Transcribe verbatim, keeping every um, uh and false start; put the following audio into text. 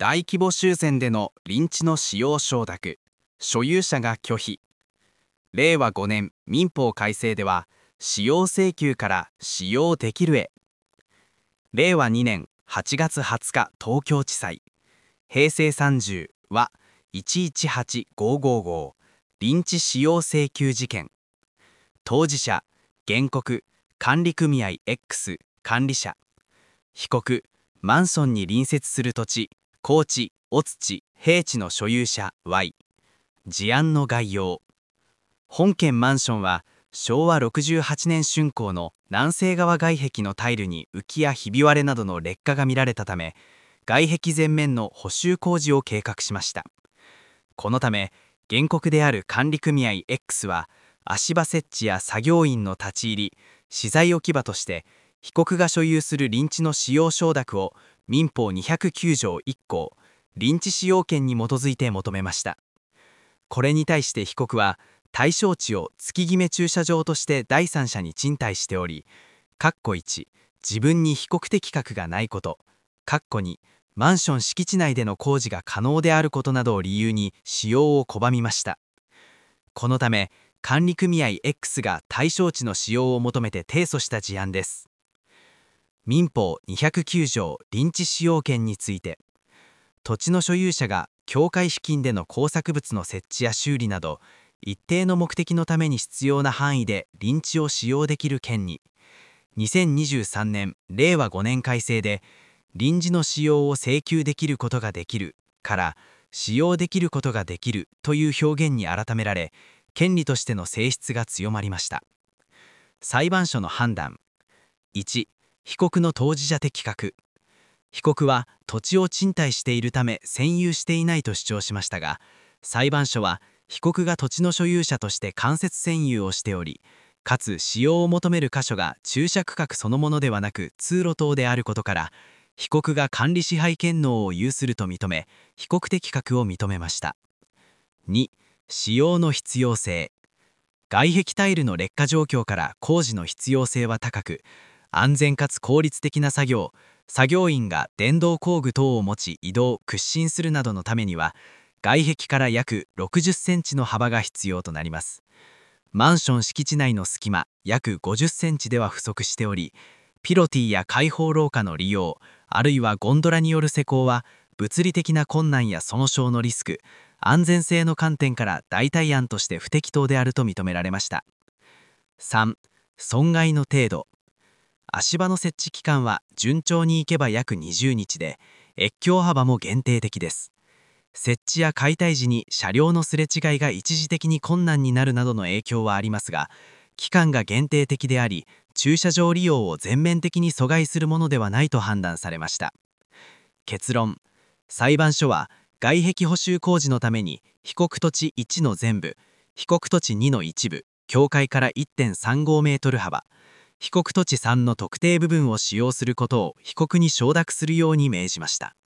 大規模修繕での臨地の使用承諾、所有者が拒否。れいわごねん民法改正では、使用請求から使用できるへ。れいわにねんはちがつはつか東京地裁、へいせいさんじゅうはいちいちはちごーごーごー臨地使用請求事件。当事者、原告、管理組合 X 管理者。被告、マンションに隣接する土地、公地、お土、平地の所有者 Y。事案の概要。本件マンションは、しょうわろくじゅうはちねん竣工の南西側外壁のタイルに浮きやひび割れなどの劣化が見られたため、外壁全面の補修工事を計画しました。このため、原告である管理組合 X は、足場設置や作業員の立ち入り、資材置き場として、被告が所有する臨地の使用承諾を民法にひゃくきゅうじょういっこう臨地使用権に基づいて求めました。これに対して被告は、対象地を月決め駐車場として第三者に賃貸しており、括弧いち、自分に被告的確がないこと、括弧に、マンション敷地内での工事が可能であることなどを理由に使用を拒みました。このため、管理組合 X が対象地の使用を求めて提訴した事案です。民法にひゃくきゅうじょう臨地使用権について、土地の所有者が境界付近での工作物の設置や修理など、一定の目的のために必要な範囲で臨地を使用できる権に、にせんにじゅうさんねんれいわごねん改正で、臨時の使用を請求できることができるから使用できることができるという表現に改められ、権利としての性質が強まりました。裁判所の判断。いち、被告の当事者的確。被告は土地を賃貸しているため占有していないと主張しましたが、裁判所は被告が土地の所有者として間接占有をしており、かつ使用を求める箇所が駐車区画そのものではなく通路等であることから、被告が管理支配権能を有すると認め、被告的確を認めました。に、使用の必要性。外壁タイルの劣化状況から工事の必要性は高く、安全かつ効率的な作業、作業員が電動工具等を持ち移動・屈伸するなどのためには、外壁から約ろくじゅっセンチの幅が必要となります。マンション敷地内の隙間約ごじゅっセンチでは不足しており、ピロティや開放廊下の利用、あるいはゴンドラによる施工は、物理的な困難や損傷のリスク、安全性の観点から代替案として不適当であると認められました。さん、損害の程度。足場の設置期間は順調にいけば約にじゅうにちで、越境幅も限定的です。設置や解体時に車両のすれ違いが一時的に困難になるなどの影響はありますが、期間が限定的であり、駐車場利用を全面的に阻害するものではないと判断されました。結論。裁判所は、外壁補修工事のために被告土地いちの全部、被告土地にの一部、境界から いってんさんごメートル幅、被告土地さんの特定部分を使用することを被告に承諾するように命じました。